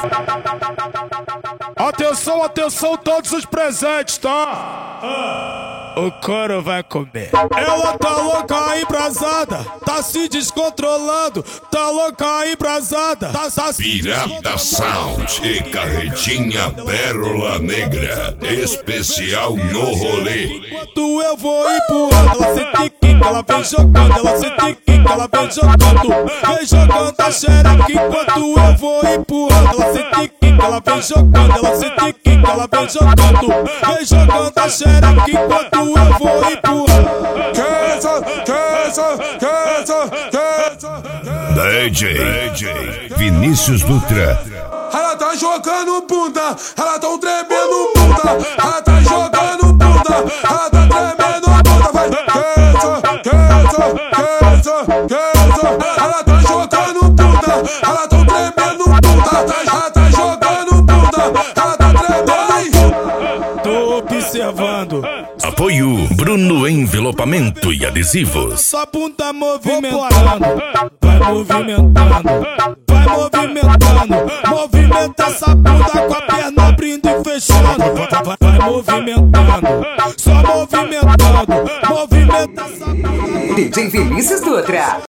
Atenção, atenção, todos os presentes, tá? O couro vai comer. Ela tá louca, embrasada, tá se descontrolando, tá louca, embrasada, tá se Pirata Sound e Carretinha Pérola Negra, especial no rolê. Enquanto eu vou empurrando, ela sente quica, ela vem jogando, ela sente quica, ela vem jogando a xereca. Enquanto eu vou empurrando, ela sente quica, ela vem jogando, ela sente quica, ela vem jogando a xereca. Enquanto eu vou empurrando. DJ Vinícius Dutra. Ela tá jogando bunda, ela tão tremendo bunda, ela tá jogando bunda, ela tá tremendo bunda, vai. Ela tá jogando bunda, ela tão tremendo bunda, ela tá jogando bunda, ela tá tremendo. Tô observando. Apoio Bruno Envelopamento e Adesivos. Sua bunda movimentando, vai movimentando, vai movimentando. Movimenta essa bunda com a perna abrindo e fechando. Vai movimentando, só movimentando. Movimenta essa bunda. DJ Vinícius Dutra.